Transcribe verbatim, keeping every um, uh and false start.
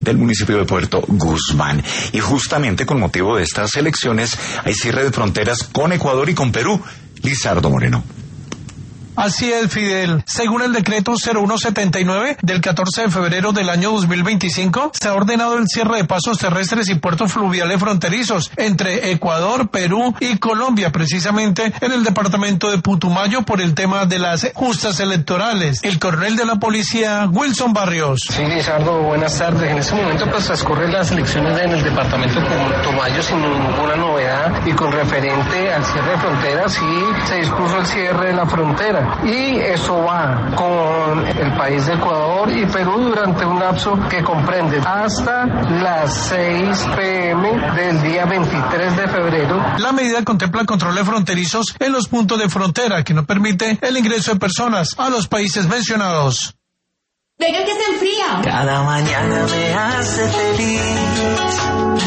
del municipio de Puerto Guzmán. Y justamente con motivo de estas elecciones hay cierre de fronteras con Ecuador y con Perú. Lizardo Moreno. Así es, Fidel. Según el decreto cero uno setenta y nueve del catorce de febrero del año dos mil veinticinco, se ha ordenado el cierre de pasos terrestres y puertos fluviales fronterizos entre Ecuador, Perú y Colombia, precisamente en el departamento de Putumayo por el tema de las justas electorales. El coronel de la policía, Wilson Barrios. Sí, Lizardo, buenas tardes. En este momento pues transcurren las elecciones en el departamento de Putumayo sin ninguna novedad y con referente al cierre de fronteras, sí se dispuso el cierre de la frontera. Y eso va con el país de Ecuador y Perú durante un lapso que comprende hasta las seis pe eme del día veintitrés de febrero. La medida contempla controles fronterizos en los puntos de frontera que no permite el ingreso de personas a los países mencionados. Venga que se enfría. Cada mañana me hace feliz.